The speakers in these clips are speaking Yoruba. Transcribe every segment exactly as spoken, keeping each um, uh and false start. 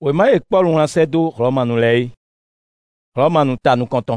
Wema ye Paul ŋlase do Romanu le ye. Romanu tanu kɔntɔn.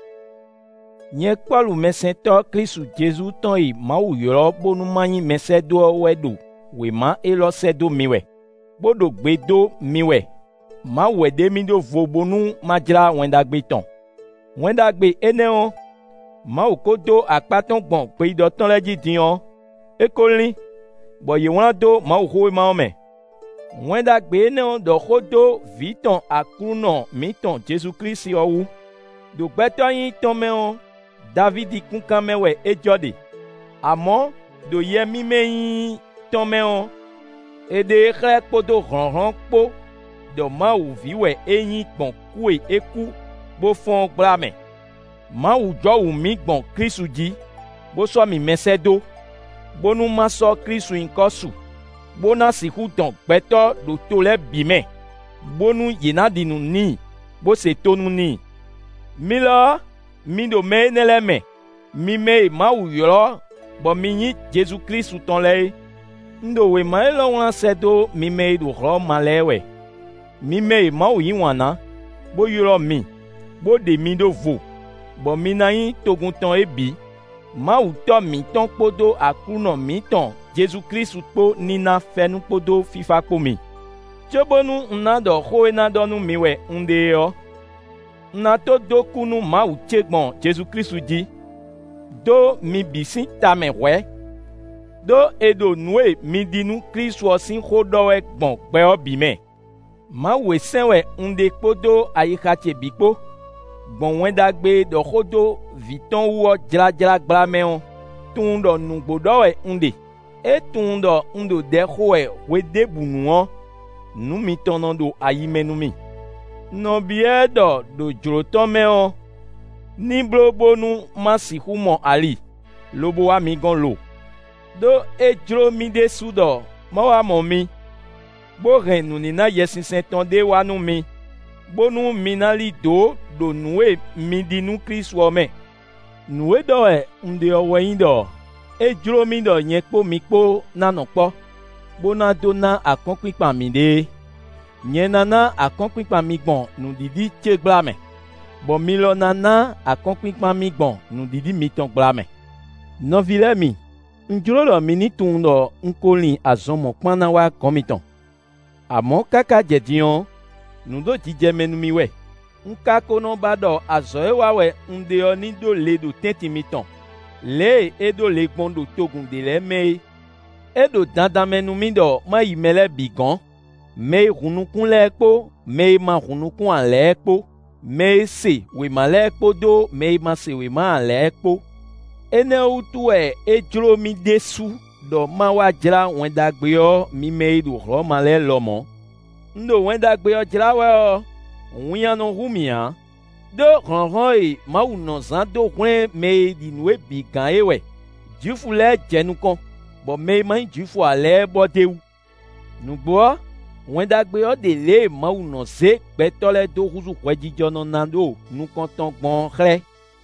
Nye Paul mesẽtɔ Kristu Jesu tɔn yi Mawu yɔrɔ bonu manyi mesẽ do wɛ do wema elɔ sɛ do mi wɛ. Bodo gbe do mi wɛ. Mawu wɛ de mi do vo bonu madzra wɛndagbe tɔn. Wɛndagbe eneo Mawu ko do akpatɔn gbɔn gbeyidɔ tɔn lɛ dzi diɔ. Eko li bɔ ye wlã do Mawu xoe mawo me. Wɛndagbe eneo dɔ xo do vi tɔn aklunɔ mi tɔn Jesu Kristi ɔwu. Do gbɛtɔ yin tɔn mɛwo Davidi kunkan mɛwɛ edzɔ de. Amɔ do yɛ mi me yin tɔn mɛwo. Ede xlẽ kpodo hlɔ̃hlɔ̃ kpo dɔ Mawu vi wɛ eyin gbɔn kue eku bo fɔn gbla me. Mawu dzɔ wu mi gbɔn Kristu dzi bo sɔ mi mesẽ do. Bonu ma sɔ Kristu ŋkɔ su. Bona siku dɔn gbɛtɔ do to lɛ bi me. Bonu yina dinu ni bo se tonu ni. Mi lɔ mi do me ne lɛ me. Mi me Mawu yɔrɔ bɔ mi nyi Jesu Kristu tɔn lɛ ye. Ndo we ma elɔ ŋlase do mi me do hlɔ ma lɛ wɛ. Mi me Mawu yi wana bo yɔrɔ mi bo de mi do vo bɔ mi na yi togun tɔn ebi. Mawu tɔ mi tɔn kpodo aklunɔ mi tɔn Jesu Kristu kpo nina fɛnu kpodo fifa kpo mi. Tsobonu nna dɔ xoe na dɔnu mi wɛ ŋde yɔ. Nna to do kunu Mawu tse gbɔn Jesu Kristu dzi. Do mi bisi tame wɛ. Do edo nue mi dinu Kristu si xo dɔwɛ gbɔn gbɛɔ bi me. Mawu esẽ wɛ ŋde kpodo ayixatse bi kpo. Gbɔn wɛndagbe dɔ xo do vitɔn wuɔ dzradzra gbla mɛwo. Tun dɔ nugbo dɔwɛ ŋde. E tun dɔ ŋdo de xoɛ wede bunuɔ. Nu mi tɔnɔ do ayimenu mi. Nɔbiɛ dɔ do dzrotɔ mɛwo. Ni blobonu ma siku mɔ ali. Lobo wa mi gɔn lo. Do edzro mi de su dɔ ma wa mɔ mi. Bo hɛn nunina yɛsinsɛn tɔn de wa nu mi. Bonu mi na li do do nue mi di nu Kristu me. Nue dɔwɛ ŋde ɔwɔ yin dɔ. Edzro mi dɔ nye kpo mi kpo nanɔ kpɔ. Bona do na akɔnkpikpa mi de. Nye nana akɔnkpikpa mi gbɔn nudidi tse gbla me. Bɔ mi lɔ nana akɔnkpikpa mi gbɔn nudidi mi tɔn gbla me. Nɔvi lɛ mi, ŋdzro dɔ mi ni tun dɔ ŋkolin azɔmɔ kpana wa gɔmi tɔn. Amɔ kaka jɛdiɔ, nudo dzidzɛmɛ nu mi wɛ. Nka konɔ ba dɔ azɔ ewa wɛ ŋdeɔ ni do le do tɛnti mi tɔn. Le edo le gbɔn do togun de lɛ me. Edo dandanmɛ nu mi dɔ ma yi mɛ lɛ bi gɔn. Me hunukun lɛ kpo, me ma hunukun alɛ kpo. Me se wema lɛ kpo do, me ma se wema alɛ kpo. Enewu tu ɛ edzro mi de su dɔ ma wa dzra wɛndagbeɔ mi me do hlɔ ma lɛ lɔmɔ. Ndo wɛndagbeɔ dzra wɛ ɔ. Ŋuyanɔ humia. Do hlɔ̃hlɔ̃ ye Mawu nɔ zã do hlẽ me di nue bi gã ye wɛ. Dzifu lɛ dzɛnu kɔn. Bɔ me ma yi dzifu alɛ bɔ dewu. Nugboa wɛndagbeɔ de le Mawu nɔ ze gbɛtɔ lɛ do huzu hwɛdzidzɔ nɔ na do nukɔntɔn gbɔn xlẽ.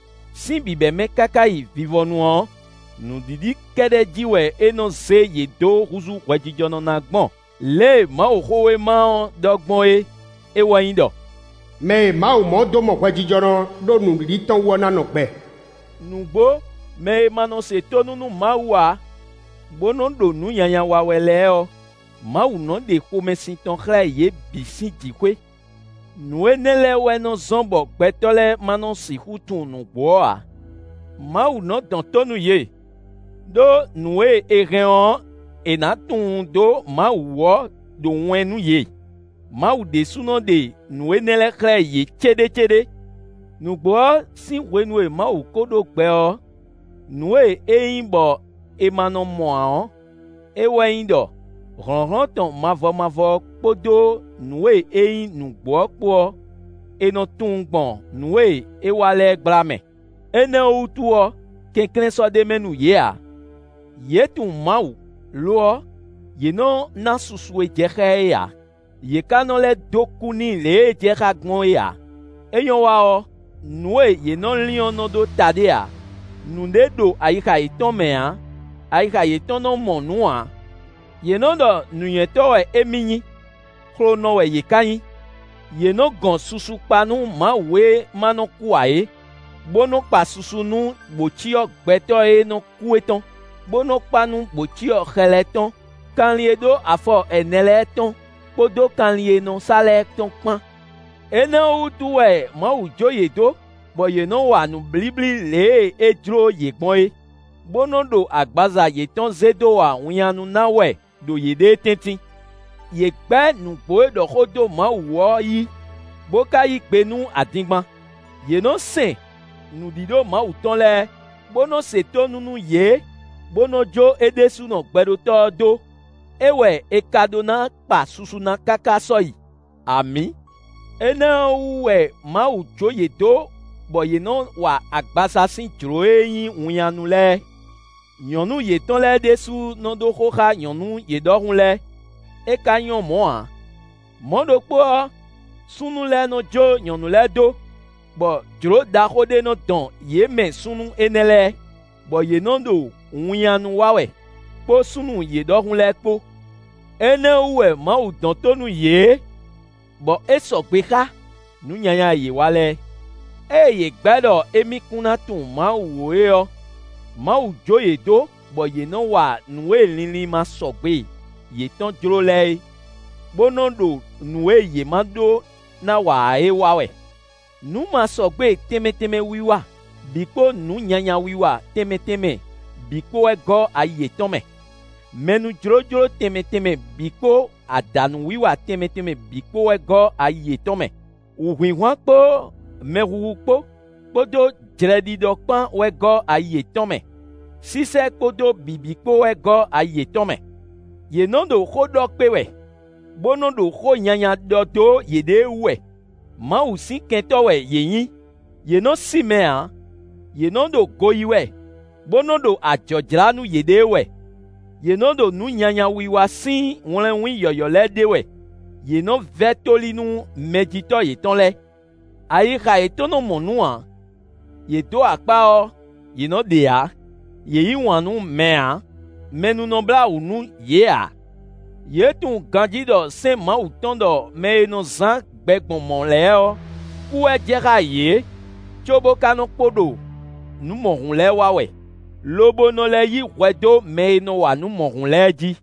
Si bibɛ me kaka yi vivɔnuɔ. Nudidi kɛɖɛ dzi wɛ enɔ ze ye do huzu hwɛdzidzɔ nɔ na gbɔn. Le Mawu xowe ma dɔ gbɔn ye. Ewɔ yin dɔ. Me Mawu mɔ do mɔ hwɛdzidzɔ do nudidi tɔn wɔ nanɔ gbɛ. Nugbo me manɔ se tonunu Mawua. Bono do nu nyanya wa wɛ lɛ ɔ. Mawu nɔ de xɔmesi tɔn xlẽ ye bisi dzixoe. Nue ne lɛ wɛ nɔ zɔn bɔ gbɛtɔ lɛ manɔ siku tun nugboa. Mawu nɔ dɔn tonu ye. Do nue ehɛn ena tun do Mawu wɔ do wɛnu ye. Mawu de sunɔ de nue ne lɛ xlẽ ye tseɖetseɖe. Nugboa si wɛnu ye Mawu ko do gbɛɔ. Nue eyin bɔ emanɔ mɔa. Ewɔ yin dɔ. Hlɔ̃hlɔ̃ tɔn mavɔmavɔ kpodo nue eyin nugboa kpoɔ. Enɔ tun gbɔn nue ewa lɛ gbla me. Enewo tuɔ keklẽ sɔ de menu yea. Ye tun Mawu loɔ. Yenɔ na susue dzexɛ ya. Ye kanɔ lɛ do kuni le dzexa gbɔn ya. Eyɔ wa ɔ. Nue yenɔ liɔ nɔ do ta de ya. Nude do ayixa etɔn mea. Ayixa etɔn nɔ mɔ nua. Yenɔ dɔ nuyɛtɔ wɛ emi nyi. xlo no we ye kanyi ye no gon susu panu ma we mano kuae bono pa susu nu bochio gbeto e no kueton bono panu bochio kheleton kanlie do afo eneleton podo kanlie no sale ton pan ena utu we ma ujoye do bo ye no wa nu blibli le edro ye gbon e bono do agbaza ye ton zedo wa wianu na we do ye de tintin ye gbe nu bo do khodo ma wo yi boka yi gbenu adigban ye no se nu dido ma uton le bono seto nunu ye bono jo edesu no gbedo to do ewe ekadona pa susuna kaka soyi ami ena uwe ma ujo ye do bo ye no wa agbasa sin jro eyin wianu le yonu ye ton le desu no do khoha yonu ye do hun le e ka yon mo a mo do po sunu le no jo yonu le do bo jro da khode no don ye men sunu enele bo ye no do wianu wawe po sunu ye do hun le po ene uwe ma u don tonu ye bo e so gbe ka nu nyanya ye wale e ye gbedo emi kuna tun ma wo e o ma u joye do bo ye no wa nu e linlin ma so gbe ye ton jro le bono do nu e ye ma do na wa e wawe nu ma so gbe temeteme wiwa biko nu nyanya wiwa temeteme biko e go aye ton me menu jrojro temeteme biko adanu wiwa temeteme biko e go aye ton me uhuihuan po meruhu po podo jredi do pan we go aye ton me sise podo bibiko we go aye ton me ye no do khodo pe we bono do kho nyanya do do ye de we ma usi kento we ye yin ye no si me a ye no do goyi we bono do ajojranu ye de we ye no do nu nyanya wiwa sin wonlen wi yoyo le de we ye no vetoli nu medito ye ton le ayi kha e tono monu a ye do akpa o ye no de a ye yi wanu me a menu no bla unu ye a ye tun ganji do se ma uton do me no zan gbegbon mon le o ku e jera ye chobo kanu podo nu mo hun le wa we lobo no le yi wedo me no wa nu mo hun le ji